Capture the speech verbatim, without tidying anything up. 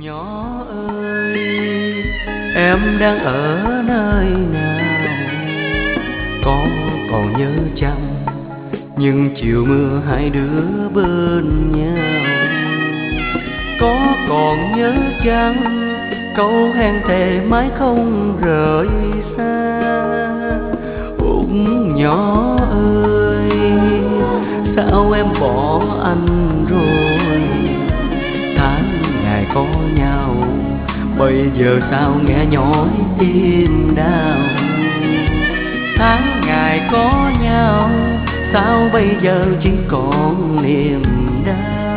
Nhỏ ơi, em đang ở nơi nào? Có còn nhớ chăng những chiều mưa hai đứa bên nhau? Có còn nhớ chăng câu hẹn thề mãi không rời xa? Út nhỏ ơi, sao em bỏ anh rồi? Tháng ngày có nhau, bây giờ sao nghe nhói tim đau? Tháng ngày có nhau, sao bây giờ chỉ còn niềm đau?